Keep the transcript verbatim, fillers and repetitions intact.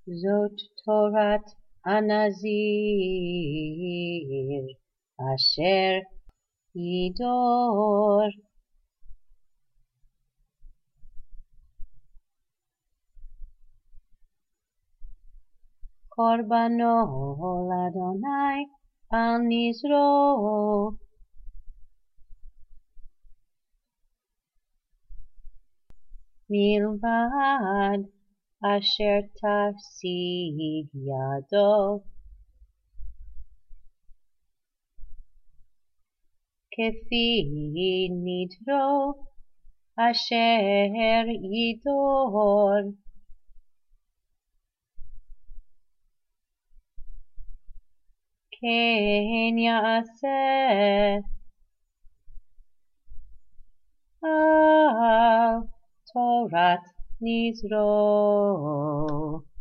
זאת תורת הנזיר אשר ידור. קורבנו לאדוני אל נזרו, מלבד אשר תשיג ידו, כפי נדרו אשר ידור. כן יעשה על תורת נזרו.